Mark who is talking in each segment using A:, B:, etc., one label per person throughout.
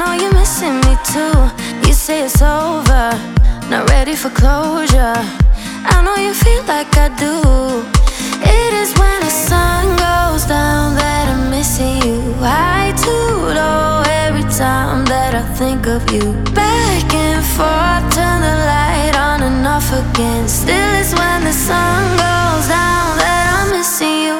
A: know you're missing me too. You say it's over, not ready for closure. I know you feel like I do. It is when the sun goes down that I'm missing you. I too know every time that I think of you. Back and forth, turn the light on and off again. Still it's when the sun goes down that I'm missing you.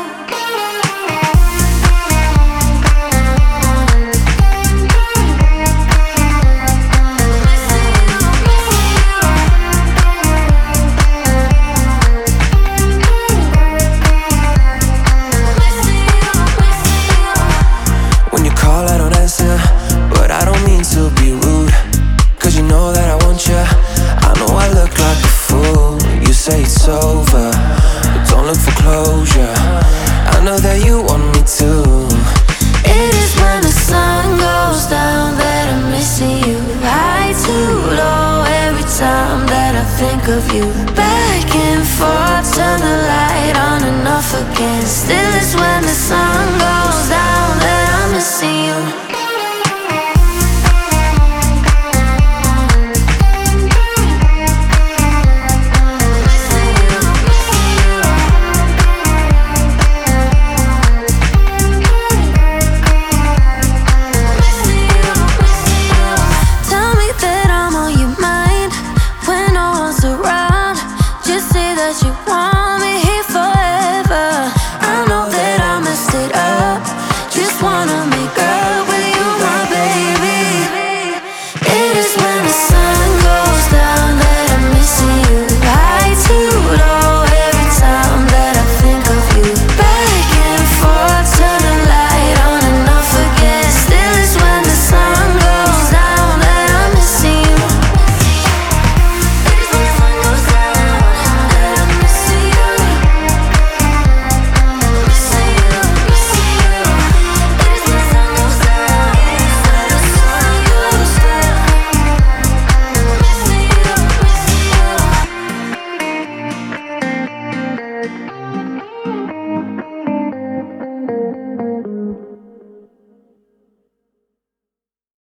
B: But I don't mean to be rude, cause you know that I want you. I know I look like a fool. You say it's over, but don't look for closure. I know that you want me to.
A: It is when the sun goes down that I'm missing you. I too know every time that I think of you. Back and forth, turn the light on and off again. Still it's when the sun goes down that I'm missing you.